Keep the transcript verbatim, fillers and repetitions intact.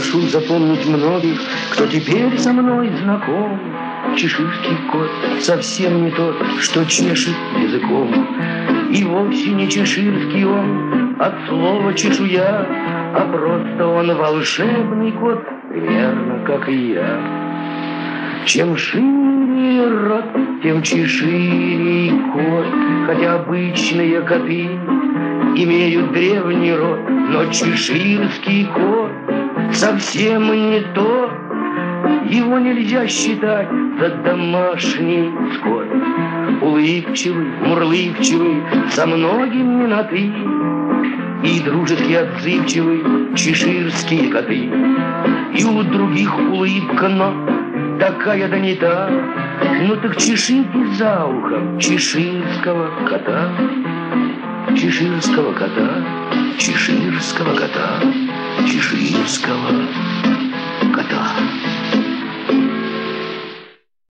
Прошу запомнить многих, кто теперь со мной знаком. Чеширский кот совсем не тот, что чешет языком. И вовсе не чеширский он от слова чешуя, а просто он волшебный кот, примерно как и я. Чем шире рот, тем чеширей кот, хотя обычные коты имеют древний род, но чеширский кот совсем не то. Его нельзя считать за домашний скот. Улыбчивый, мурлыкчивый, со многими на «ты», и дружески отзывчивый чеширские коты. И у других улыбка, но такая да не та. Ну так чешите за ухом чеширского кота. Чеширского кота, чеширского кота, чеширского кота.